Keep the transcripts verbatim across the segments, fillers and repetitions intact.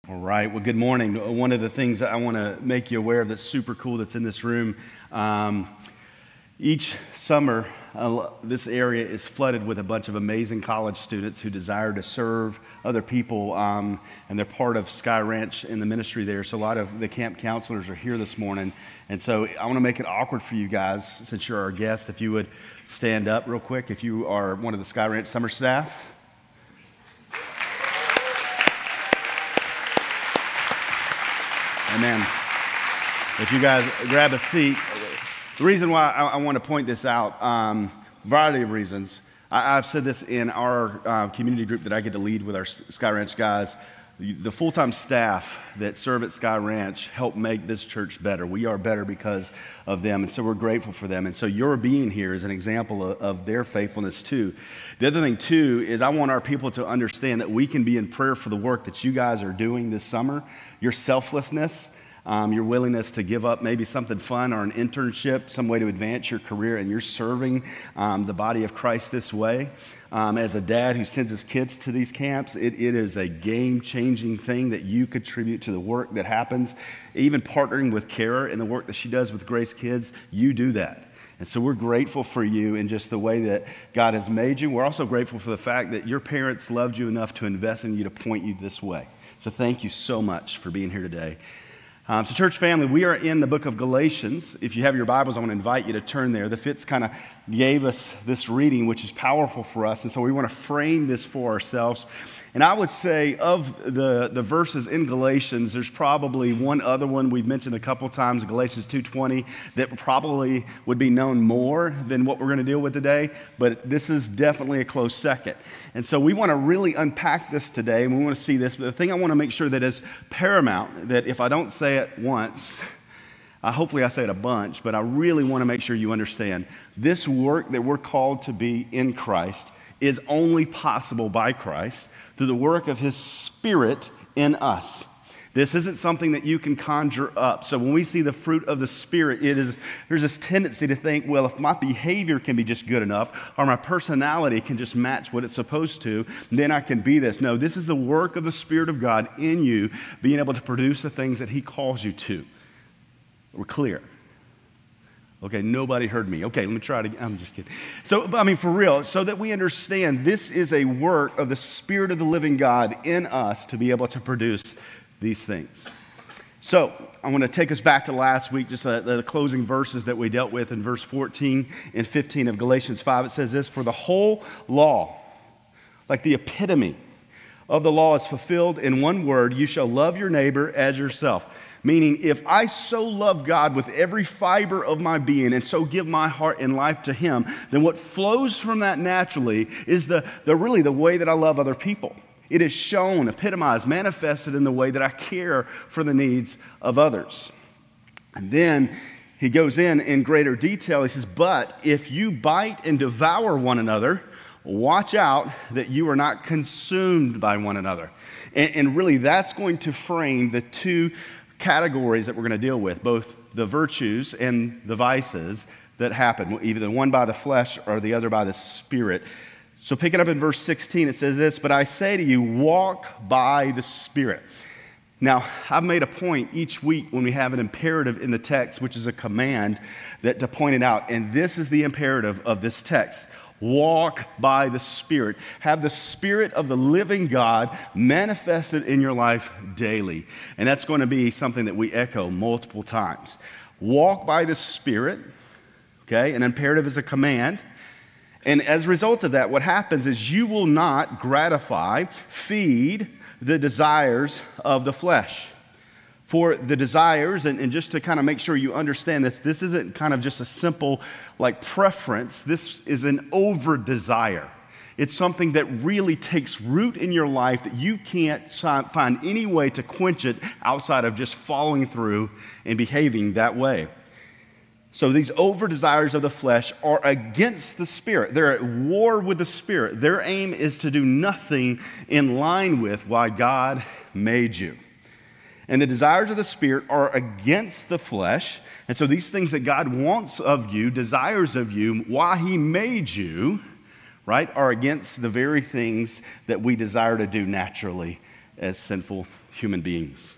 All right. Well, good morning. One of the things that I want to make you aware of that's super cool that's in this room, um, each summer, uh, this area is flooded with a bunch of amazing college students who desire to serve other people, um, and they're part of Sky Ranch in the ministry there. So a lot of the camp counselors are here this morning. And so I want to make it awkward for you guys, since you're our guest, if you would stand up real quick, if you are one of the Sky Ranch summer staff. Amen. If you guys grab a seat, the reason why I, I want to point this out, um, variety of reasons. I, I've said this in our uh, community group that I get to lead with our Sky Ranch guys. The, the full-time staff that serve at Sky Ranch help make this church better. We are better because of them, and so we're grateful for them. And so your being here is an example of, of their faithfulness too. The other thing too is I want our people to understand that we can be in prayer for the work that you guys are doing this summer. Your selflessness, um, your willingness to give up maybe something fun or an internship, some way to advance your career, and you're serving um, the body of Christ this way. Um, as a dad who sends his kids to these camps, it, it is a game-changing thing that you contribute to the work that happens. Even partnering with Kara in the work that she does with Grace Kids, you do that. And so we're grateful for you in just the way that God has made you. We're also grateful for the fact that your parents loved you enough to invest in you to point you this way. So thank you so much for being here today. Um, so church family, we are in the book of Galatians. If you have your Bibles, I want to invite you to turn there. The Fitz kind of gave us this reading, which is powerful for us, and so we want to frame this for ourselves. And I would say of the, the verses in Galatians, there's probably one other one we've mentioned a couple times, Galatians two twenty, that probably would be known more than what we're going to deal with today, but this is definitely a close second. And so we want to really unpack this today, and we want to see this, but the thing I want to make sure that is paramount, that if I don't say it once, uh, hopefully I say it a bunch, but I really want to make sure you understand this work that we're called to be in Christ is only possible by Christ through the work of His Spirit in us. This isn't something that you can conjure up. So when we see the fruit of the Spirit, it is there's this tendency to think, well, if my behavior can be just good enough, or my personality can just match what it's supposed to, then I can be this. No, this is the work of the Spirit of God in you, being able to produce the things that He calls you to. We're clear. Okay, nobody heard me. Okay, let me try it again. I'm just kidding. So, I mean, for real, so that we understand this is a work of the Spirit of the living God in us to be able to produce these things. So, I want to take us back to last week, just the, the closing verses that we dealt with in verse fourteen and fifteen of Galatians five. It says this, "For the whole law, like the epitome of the law, is fulfilled in one word, you shall love your neighbor as yourself." Meaning, if I so love God with every fiber of my being and so give my heart and life to Him, then what flows from that naturally is the, the really the way that I love other people. It is shown, epitomized, manifested in the way that I care for the needs of others. And then he goes in in greater detail. He says, "But if you bite and devour one another, watch out that you are not consumed by one another." And, and really, that's going to frame the two categories that we're going to deal with, both the virtues and the vices that happen, either the one by the flesh or the other by the Spirit. So picking up in verse sixteen, it says this, "But I say to you, walk by the Spirit." Now, I've made a point each week when we have an imperative in the text, which is a command, that to point it out. And this is the imperative of this text. Walk by the Spirit. Have the Spirit of the living God manifested in your life daily. And that's going to be something that we echo multiple times. Walk by the Spirit, okay? An imperative is a command. And as a result of that, what happens is you will not gratify, feed the desires of the flesh. For the desires, and, and just to kind of make sure you understand this, this isn't kind of just a simple like preference. This is an over-desire. It's something that really takes root in your life that you can't find any way to quench it outside of just following through and behaving that way. So these over-desires of the flesh are against the Spirit. They're at war with the Spirit. Their aim is to do nothing in line with why God made you. And the desires of the Spirit are against the flesh. And so these things that God wants of you, desires of you, why He made you, right, are against the very things that we desire to do naturally as sinful human beings.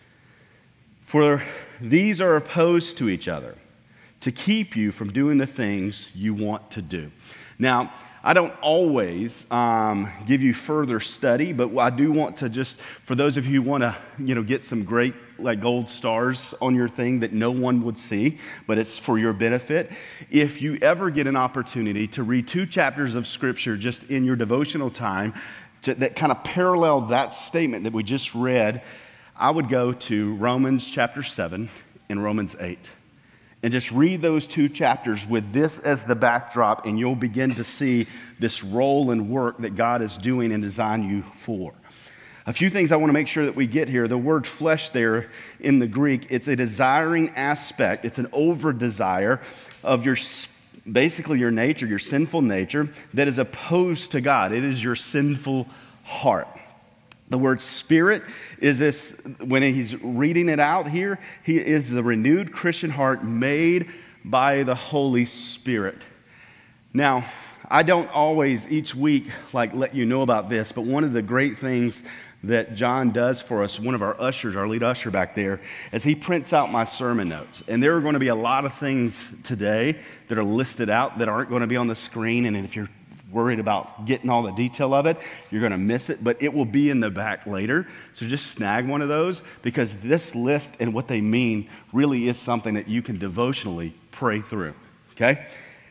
For these are opposed to each other to keep you from doing the things you want to do. Now, I don't always um, give you further study, but I do want to just, for those of you who want to, you know, get some great like gold stars on your thing that no one would see, but it's for your benefit. If you ever get an opportunity to read two chapters of Scripture just in your devotional time to, that kind of parallel that statement that we just read, I would go to Romans chapter seven and Romans eight. And just read those two chapters with this as the backdrop, and you'll begin to see this role and work that God is doing and designed you for. A few things I want to make sure that we get here. The word flesh there in the Greek, it's a desiring aspect. It's an over-desire of your, basically your nature, your sinful nature, that is opposed to God. It is your sinful heart. The word spirit is this, when he's reading it out here, he is the renewed Christian heart made by the Holy Spirit. Now, I don't always each week like let you know about this, but one of the great things that John does for us, one of our ushers, our lead usher back there, is he prints out my sermon notes. And there are going to be a lot of things today that are listed out that aren't going to be on the screen, and if you're worried about getting all the detail of it, you're going to miss it, but it will be in the back later. So just snag one of those, because this list and what they mean really is something that you can devotionally pray through, okay?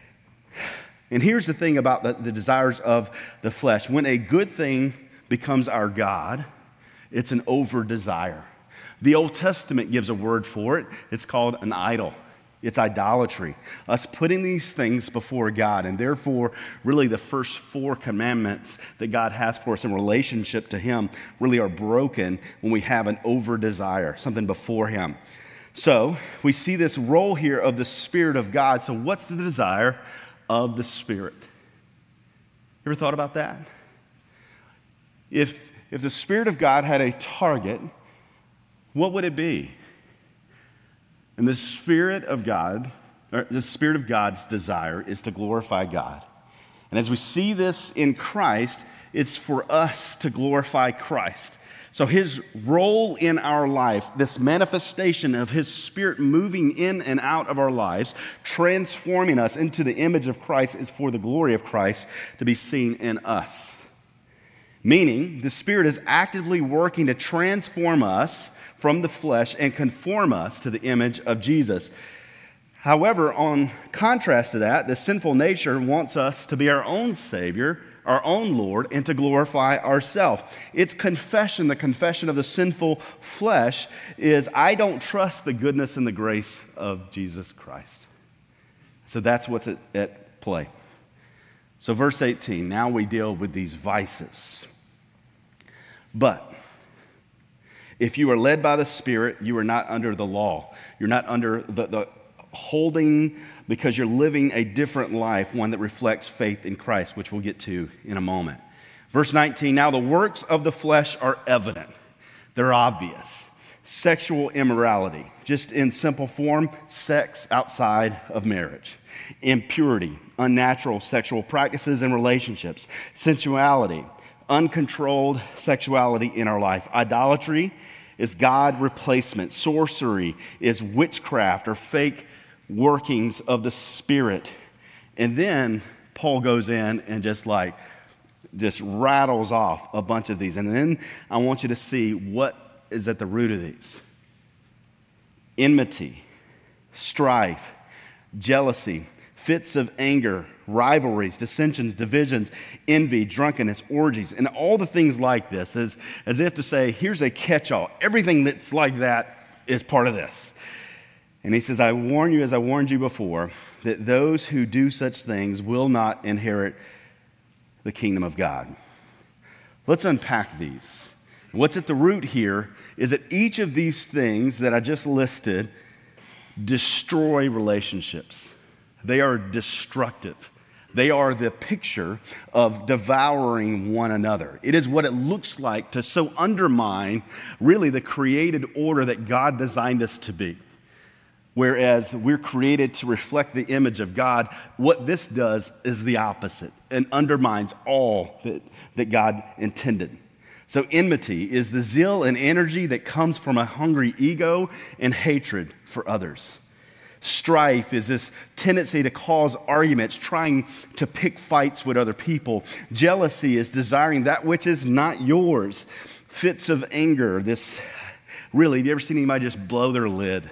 And here's the thing about the, the desires of the flesh. When a good thing becomes our God, it's an over-desire. The Old Testament gives a word for it. It's called an idol. It's idolatry, us putting these things before God. And therefore, really the first four commandments that God has for us in relationship to Him really are broken when we have an over-desire, something before Him. So we see this role here of the Spirit of God. So what's the desire of the Spirit? Ever thought about that? If, if the Spirit of God had a target, what would it be? And the Spirit of God, or the Spirit of God's desire is to glorify God. And as we see this in Christ, it's for us to glorify Christ. So His role in our life, this manifestation of His Spirit moving in and out of our lives, transforming us into the image of Christ, is for the glory of Christ to be seen in us. Meaning, the Spirit is actively working to transform us from the flesh and conform us to the image of Jesus. However, on contrast to that, the sinful nature wants us to be our own Savior, our own Lord, and to glorify ourselves. Its confession, the confession of the sinful flesh, is I don't trust the goodness and the grace of Jesus Christ. So that's what's at, at play. So verse eighteen, now we deal with these vices. But if you are led by the Spirit, you are not under the law. You're not under the, the holding, because you're living a different life, one that reflects faith in Christ, which we'll get to in a moment. Verse nineteen, now the works of the flesh are evident. They're obvious. Sexual immorality, just in simple form, sex outside of marriage. Impurity, unnatural sexual practices and relationships. Sensuality, uncontrolled sexuality in our life. Idolatry is God replacement. Sorcery is witchcraft or fake workings of the Spirit. And then Paul goes in and just like, just rattles off a bunch of these. And then I want you to see what is at the root of these. Enmity, strife, jealousy, fits of anger, rivalries, dissensions, divisions, envy, drunkenness, orgies, and all the things like this, as, as if to say, here's a catch-all. Everything that's like that is part of this. And he says, I warn you, as I warned you before, that those who do such things will not inherit the kingdom of God. Let's unpack these. What's at the root here is that each of these things that I just listed destroy relationships. They are destructive. They are the picture of devouring one another. It is what it looks like to so undermine really the created order that God designed us to be. Whereas we're created to reflect the image of God, what this does is the opposite and undermines all that, that God intended. So enmity is the zeal and energy that comes from a hungry ego and hatred for others. Strife is this tendency to cause arguments, trying to pick fights with other people. Jealousy is desiring that which is not yours. Fits of anger, this, really, have you ever seen anybody just blow their lid?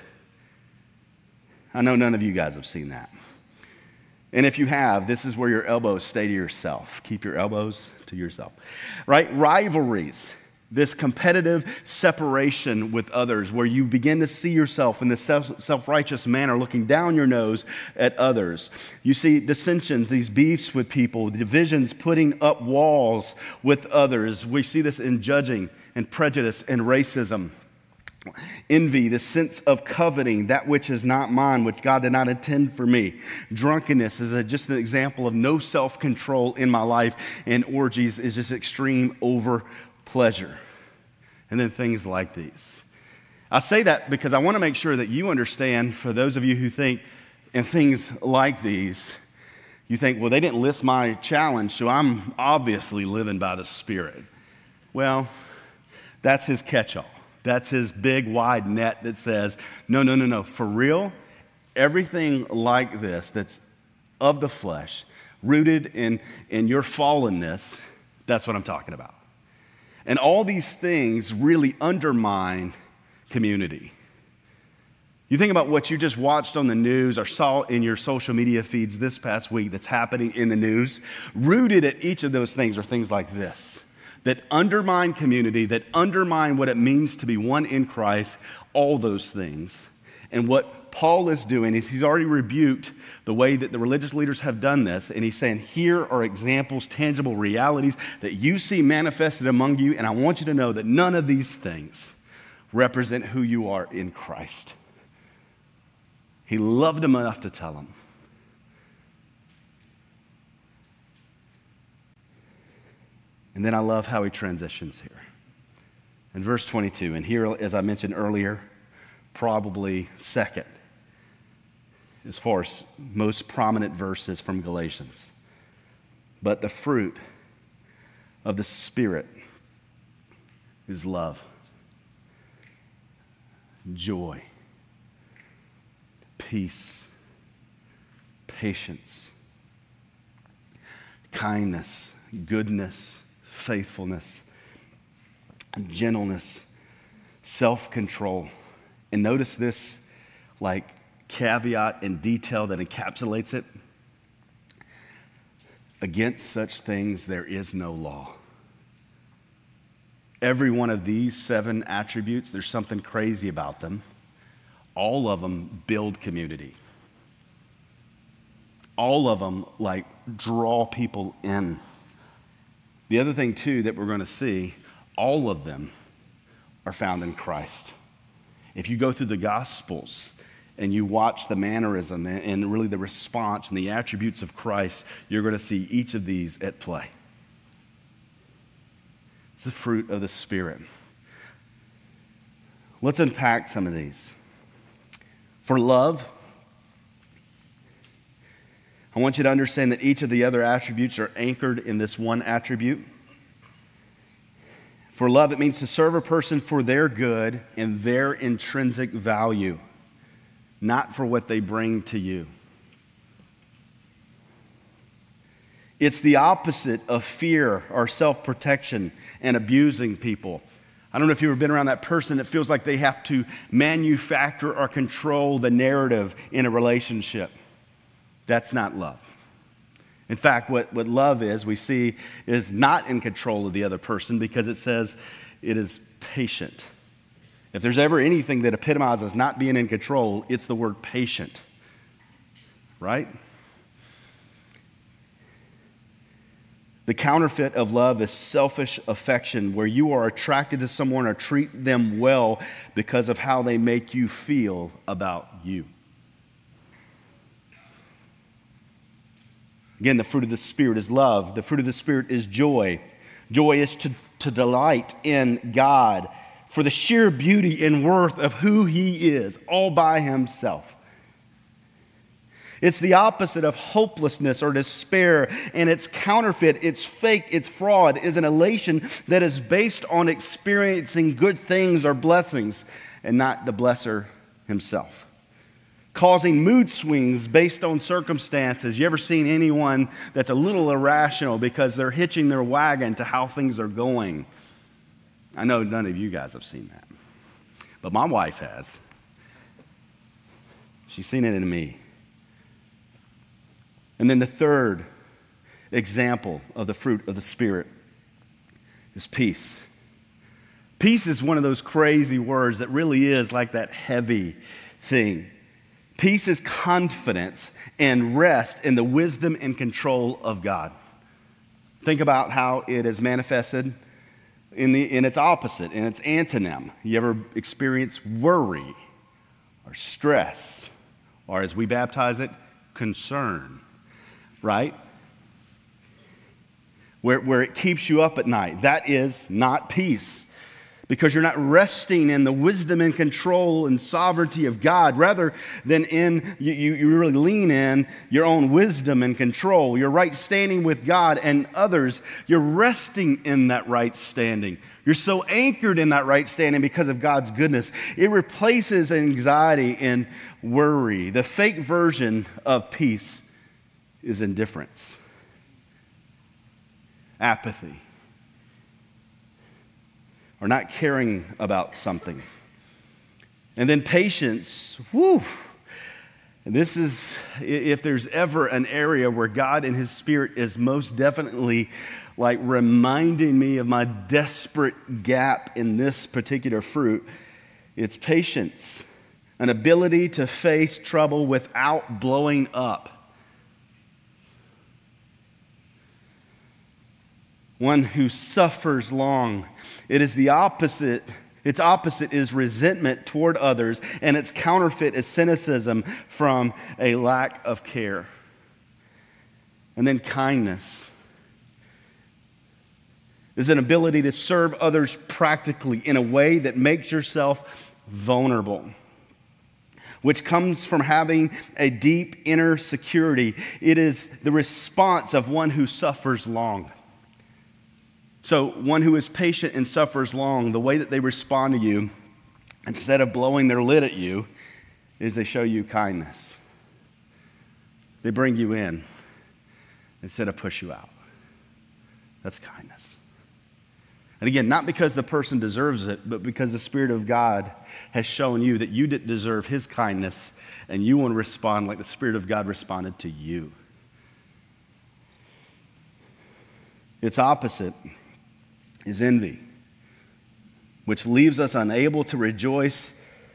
I know none of you guys have seen that. And if you have, this is where your elbows stay to yourself. Keep your elbows to yourself, right? Rivalries. This competitive separation with others where you begin to see yourself in this self, self-righteous manner looking down your nose at others. You see dissensions, these beefs with people, divisions, putting up walls with others. We see this in judging and prejudice and racism. Envy, the sense of coveting that which is not mine, which God did not intend for me. Drunkenness is a, just an example of no self-control in my life. And orgies is just extreme over pleasure. And then things like these. I say that because I want to make sure that you understand, for those of you who think in things like these, you think, well, they didn't list my challenge, so I'm obviously living by the Spirit. Well, that's his catch-all. That's his big, wide net that says, no, no, no, no. For real, everything like this that's of the flesh, rooted in, in your fallenness, that's what I'm talking about. And all these things really undermine community. You think about what you just watched on the news or saw in your social media feeds this past week that's happening in the news. Rooted at each of those things are things like this that undermine community, that undermine what it means to be one in Christ, all those things. And what Paul is doing is he's already rebuked the way that the religious leaders have done this, and he's saying, here are examples, tangible realities that you see manifested among you, and I want you to know that none of these things represent who you are in Christ. He loved them enough to tell them. And then I love how he transitions here. In verse twenty-two, and here, as I mentioned earlier, probably second as far as most prominent verses from Galatians. But the fruit of the Spirit is love, joy, peace, patience, kindness, goodness, faithfulness, gentleness, self-control. And notice this like caveat and detail that encapsulates it. Against such things there is no law. Every one of these seven attributes, there's something crazy about them. All of them build community. All of them like draw people in. The other thing, too, that we're going to see, all of them are found in Christ. If you go through the Gospels and you watch the mannerism and really the response and the attributes of Christ, you're going to see each of these at play. It's the fruit of the Spirit. Let's unpack some of these. For love, I want you to understand that each of the other attributes are anchored in this one attribute. For love, it means to serve a person for their good and their intrinsic value, not for what they bring to you. It's the opposite of fear or self-protection and abusing people. I don't know if you've ever been around that person that feels like they have to manufacture or control the narrative in a relationship. That's not love. In fact, what, what love is, we see, is not in control of the other person because it says it is patient. If there's ever anything that epitomizes not being in control, it's the word patient. Right? The counterfeit of love is selfish affection, where you are attracted to someone or treat them well because of how they make you feel about you. Again, the fruit of the Spirit is love. The fruit of the Spirit is joy. Joy is to, to delight in God for the sheer beauty and worth of who He is, all by Himself. It's the opposite of hopelessness or despair, and it's counterfeit, it's fake, it's fraud, is an elation that is based on experiencing good things or blessings and not the blesser himself. Causing mood swings based on circumstances. You ever seen anyone that's a little irrational because they're hitching their wagon to how things are going? I know none of you guys have seen that, but my wife has. She's seen it in me. And then the third example of the fruit of the Spirit is peace. Peace is one of those crazy words that really is like that heavy thing. Peace is confidence and rest in the wisdom and control of God. Think about how it is manifested in, the, in its opposite, in its antonym. You ever experience worry or stress, or as we baptize it, concern? Right? Where, where it keeps you up at night. That is not peace, because you're not resting in the wisdom and control and sovereignty of God, rather than in, you, you, you really lean in your own wisdom and control, your right standing with God and others. You're resting in that right standing. You're so anchored in that right standing because of God's goodness. It replaces anxiety and worry. The fake version of peace is indifference, apathy, or not caring about something. And then patience, whew. This is, if there's ever an area where God and His Spirit is most definitely like reminding me of my desperate gap in this particular fruit, it's patience, an ability to face trouble without blowing up. One who suffers long. It is the opposite. Its opposite is resentment toward others, and its counterfeit is cynicism from a lack of care. And then kindness is an ability to serve others practically in a way that makes yourself vulnerable, which comes from having a deep inner security. It is the response of one who suffers long. So one who is patient and suffers long, the way that they respond to you, instead of blowing their lid at you, is they show you kindness. They bring you in instead of push you out. That's kindness. And again, not because the person deserves it, but because the Spirit of God has shown you that you didn't deserve His kindness, and you want to respond like the Spirit of God responded to you. Its opposite is envy, which leaves us unable to rejoice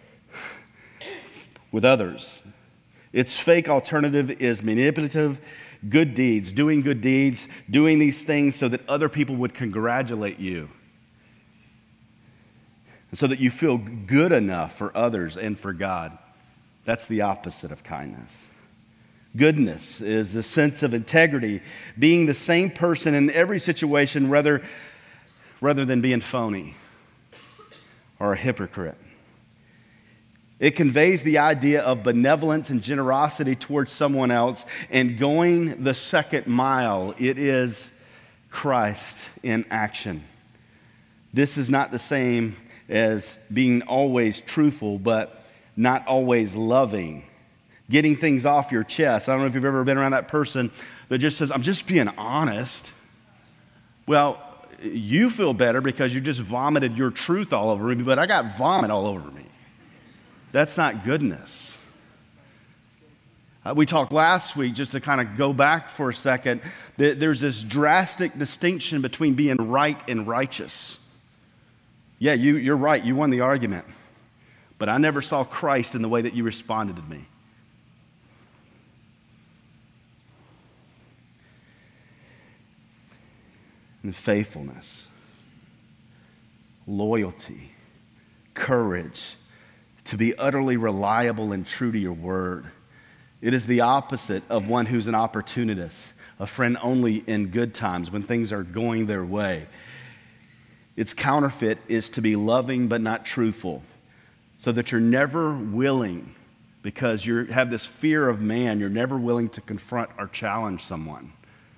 with others. Its fake alternative is manipulative good deeds, doing good deeds, doing these things so that other people would congratulate you, so that you feel good enough for others and for God. That's the opposite of kindness. Goodness is the sense of integrity, being the same person in every situation rather rather than being phony or a hypocrite. It conveys the idea of benevolence and generosity towards someone else and going the second mile. It is Christ in action. This is not the same as being always truthful, but not always loving. Getting things off your chest. I don't know if you've ever been around that person that just says, I'm just being honest. Well, you feel better because you just vomited your truth all over me, but I got vomit all over me. That's not goodness. Uh, we talked last week, just to kind of go back for a second, that there's this drastic distinction between being right and righteous. Yeah, you, you're right. You won the argument. But I never saw Christ in the way that you responded to me. And faithfulness, loyalty, courage, to be utterly reliable and true to your word. It is the opposite of one who's an opportunist, a friend only in good times when things are going their way. Its counterfeit is to be loving but not truthful, so that you're never willing because you have this fear of man. You're never willing to confront or challenge someone.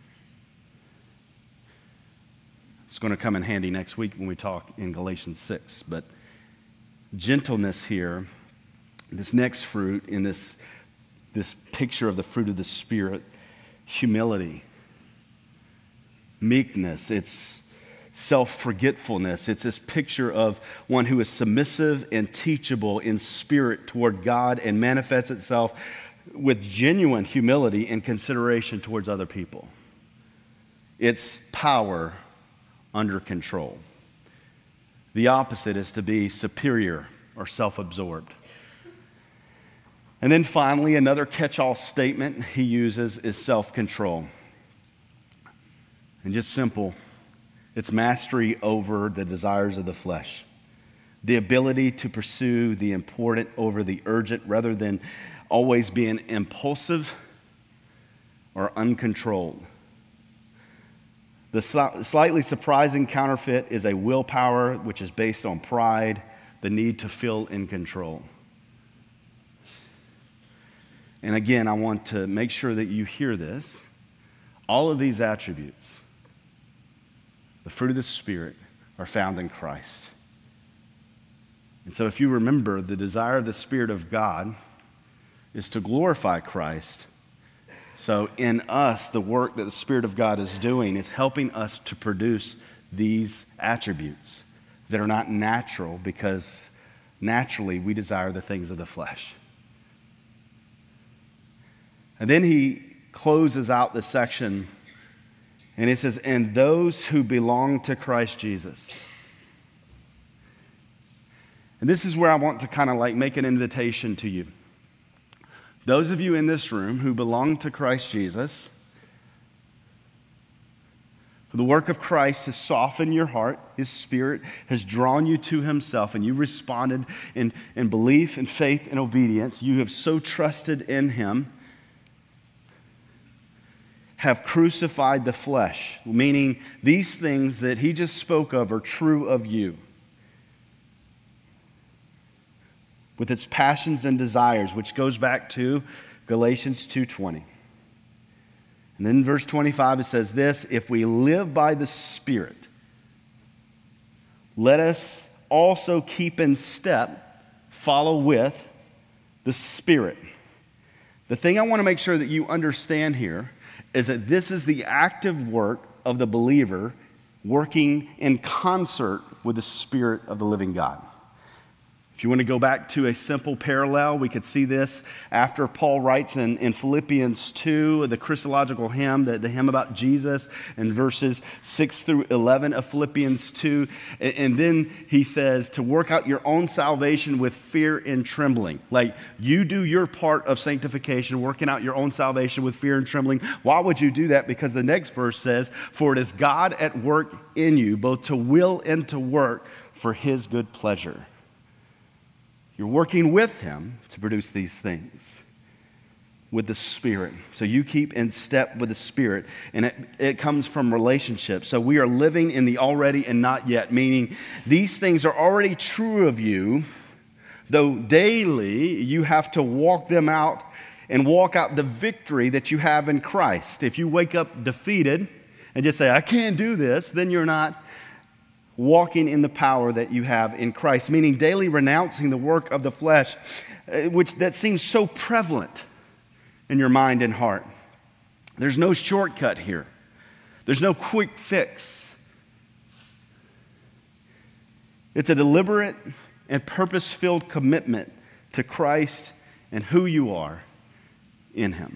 It's going to come in handy next week when we talk in Galatians six. But gentleness here, this next fruit in this, this picture of the fruit of the Spirit, humility, meekness, it's self-forgetfulness. It's this picture of one who is submissive and teachable in spirit toward God and manifests itself with genuine humility and consideration towards other people. It's power under control. The opposite is to be superior or self-absorbed. And then finally, another catch-all statement he uses is self-control. And just simple, it's mastery over the desires of the flesh. The ability to pursue the important over the urgent rather than always being impulsive or uncontrolled. The slightly surprising counterfeit is a willpower which is based on pride, the need to feel in control. And again, I want to make sure that you hear this. All of these attributes, the fruit of the Spirit, are found in Christ. And so if you remember, the desire of the Spirit of God is to glorify Christ. So in us, the work that the Spirit of God is doing is helping us to produce these attributes that are not natural, because naturally we desire the things of the flesh. And then he closes out the section and he says, and those who belong to Christ Jesus. And this is where I want to kind of like make an invitation to you. Those of you in this room who belong to Christ Jesus, the work of Christ has softened your heart. His Spirit has drawn you to himself, and you responded in, in belief and faith and obedience. You have so trusted in him, have crucified the flesh, meaning these things that he just spoke of are true of you, with its passions and desires, which goes back to Galatians two twenty. And then in verse twenty-five it says this, if we live by the Spirit, let us also keep in step, follow with the Spirit. The thing I want to make sure that you understand here is that this is the active work of the believer working in concert with the Spirit of the living God. If you want to go back to a simple parallel, we could see this after Paul writes in, in Philippians two, the Christological hymn, the, the hymn about Jesus, in verses six through eleven of Philippians two. And, and then he says to work out your own salvation with fear and trembling. Like you do your part of sanctification, working out your own salvation with fear and trembling. Why would you do that? Because the next verse says, for it is God at work in you, both to will and to work for his good pleasure. You're working with him to produce these things with the Spirit. So you keep in step with the Spirit, and it, it comes from relationship. So we are living in the already and not yet, meaning these things are already true of you, though daily you have to walk them out and walk out the victory that you have in Christ. If you wake up defeated and just say, I can't do this, then you're not walking in the power that you have in Christ, meaning daily renouncing the work of the flesh, which that seems so prevalent in your mind and heart. There's no shortcut here. There's no quick fix. It's a deliberate and purpose-filled commitment to Christ and who you are in him.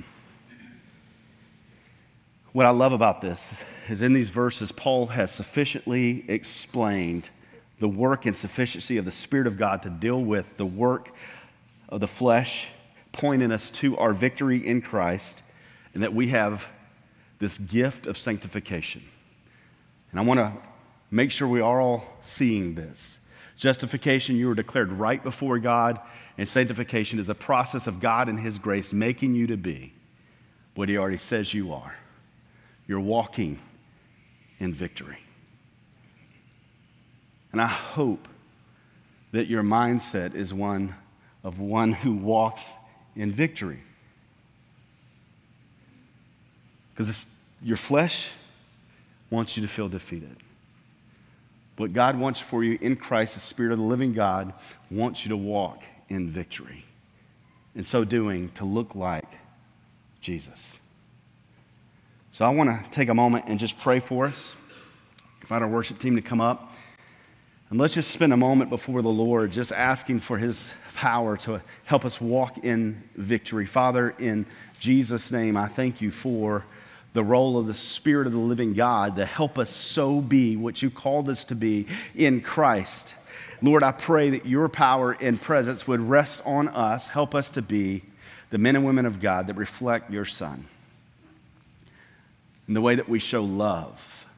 What I love about this is in these verses, Paul has sufficiently explained the work and sufficiency of the Spirit of God to deal with the work of the flesh, pointing us to our victory in Christ, and that we have this gift of sanctification. And I want to make sure we are all seeing this. Justification, you were declared right before God, and sanctification is the process of God and his grace making you to be what he already says you are. You're walking in victory. And I hope that your mindset is one of one who walks in victory. Because your flesh wants you to feel defeated. What God wants for you in Christ, the Spirit of the living God, wants you to walk in victory. In so doing, to look like Jesus. So I want to take a moment and just pray for us. Invite our worship team to come up. And let's just spend a moment before the Lord just asking for his power to help us walk in victory. Father, in Jesus' name, I thank you for the role of the Spirit of the living God to help us so be what you called us to be in Christ. Lord, I pray that your power and presence would rest on us, help us to be the men and women of God that reflect your Son in the way that we show love,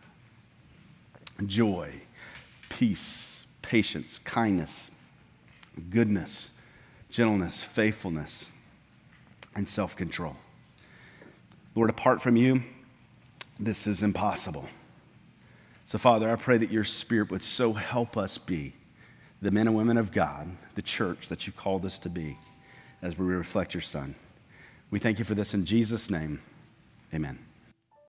joy, peace, patience, kindness, goodness, gentleness, faithfulness, and self-control. Lord, apart from you, this is impossible. So, Father, I pray that your Spirit would so help us be the men and women of God, the church that you've called us to be, as we reflect your Son. We thank you for this in Jesus' name. Amen.